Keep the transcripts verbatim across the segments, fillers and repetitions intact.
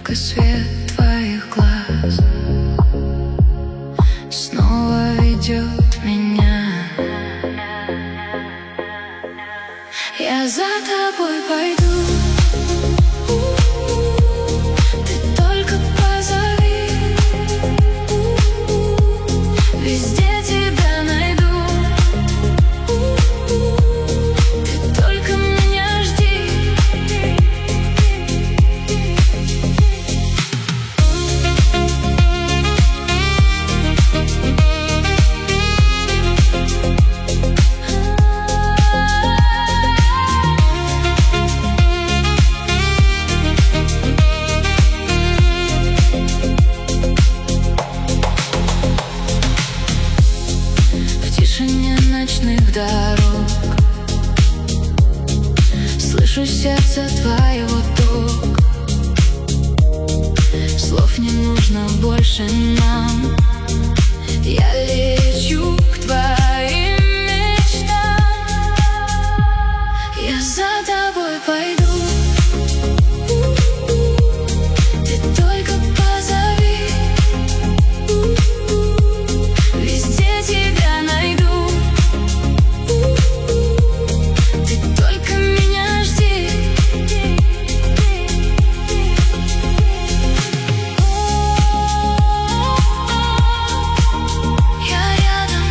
только свет твоих глаз снова ведет меня. Я за тобой пойду. Ты только позови, везде тебя найду. Ты только меня жди. В тишине ночных дорог слышу сердце твоего ток. Слов не нужно больше нам. Я лечу к твоим мечтам. Я за тобой пойду. Ты только позови, везде тебя найду. Ты только меня жди. Я рядом,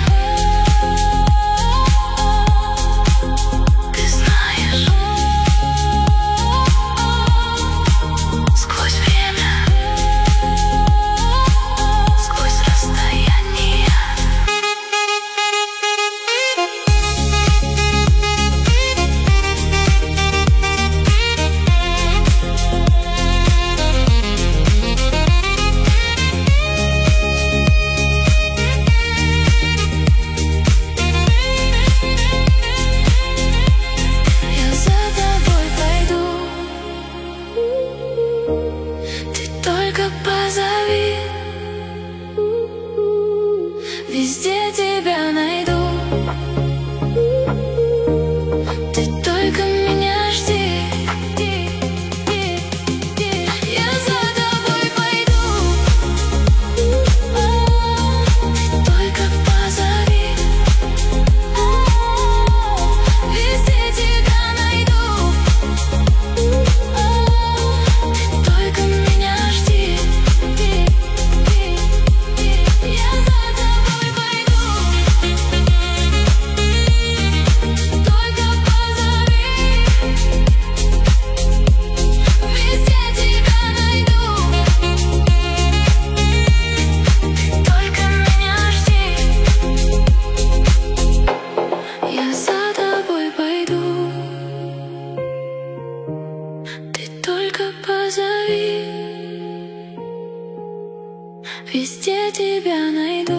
ты знаешь, сквозь время, сквозь расстояние. Я за тобой пойду. Ты только позови, везде тебя найду. Ты только меня жди. Я за тобой пойду. Ты только позови, везде тебя найду. Ты только меня жди. Я за тобой пойду. Только позови, везде тебя найду. Только меня жди. Я за тобой пойду. Ты только позови, везде тебя найду.